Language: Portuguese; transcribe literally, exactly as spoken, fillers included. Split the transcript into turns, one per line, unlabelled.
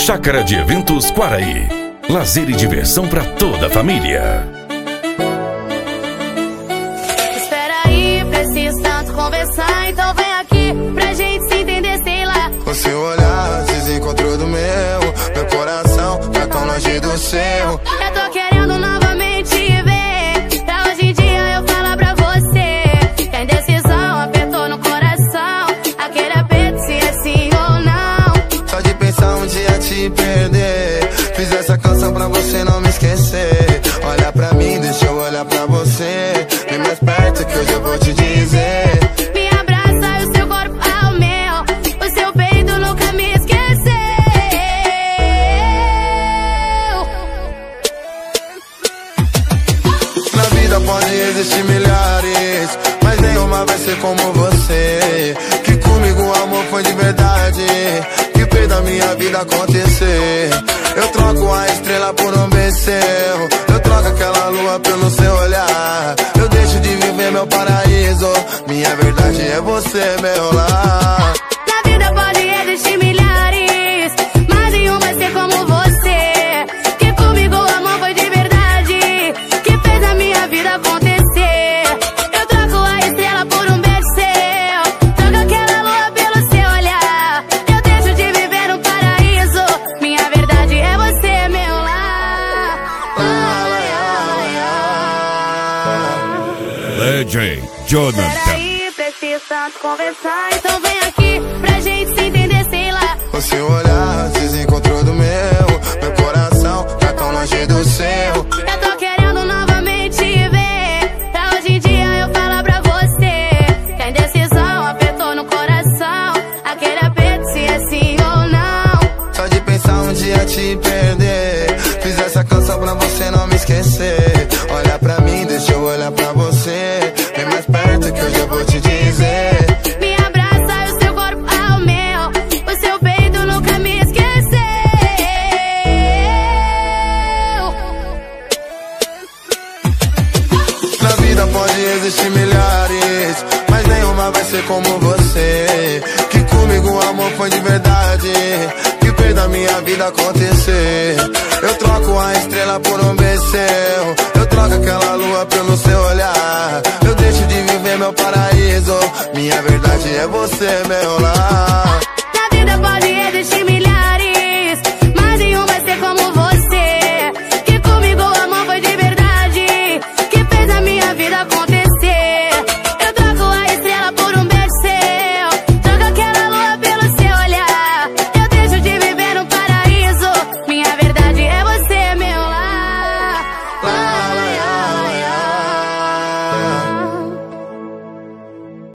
Chácara de Eventos Quaraí. Lazer e diversão para toda a família.
Espera aí, preciso tanto conversar, então vem aqui pra gente se entender, sei lá.
O seu olhar desencontrou do meu, meu coração tá tão longe do seu.
Eu tô querendo novamente te ver, pra hoje em dia eu falar pra você. Tem decisão, apertou no coração, aquele aperto se é sim ou não.
Só de pensar um dia te perder, fiz essa canção pra você não me esquecer. Olha pra mim, deixa eu olhar pra você, vem mais perto que hoje eu vou te dizer.
Me abraça e o seu corpo ao meu, o seu peito nunca me esqueceu.
Na vida pode existir milhares, mas nenhuma vai ser como você. Que comigo o amor foi de verdade, que fez da minha vida acontecer. Eu troco a estrela por um becerro, eu troco aquela lua pelo seu olhar. Eu deixo de viver meu paraíso, minha verdade é você, meu lar.
Na vida pode existir milhares, mas nenhum vai ser como você. Que comigo o amor foi de verdade, que fez a minha vida acontecer. Eu troco a estrela por um beijo seu, troco aquela lua pelo seu olhar. Eu deixo de viver um paraíso, minha verdade é você, meu lar.
Legend Jonathan.
Peraí, preciso tanto conversar, então vem aqui pra gente se entender, sei lá.
O seu olhar desencontrou do meu, meu coração tá tão longe do seu.
Eu tô querendo novamente te ver, pra hoje em dia eu falar pra você. Tem decisão, apertou no coração, aquele aperto se é sim ou não.
Só de pensar um dia te perder, fiz essa canção pra você não me esquecer. Olha pra mim, deixa eu olhar pra você, vem mais perto que hoje eu vou te dizer.
Me abraça e o seu corpo ao meu, o seu peito nunca me esqueceu.
Na vida pode existir milhares, mas nenhuma vai ser como você. Que comigo o amor foi de verdade, que fez da minha vida acontecer. Eu troco a estrela por um becerro, eu troco aquela lua pelo seu olhar. Eu deixo de viver meu paraíso, minha verdade é você, meu lar.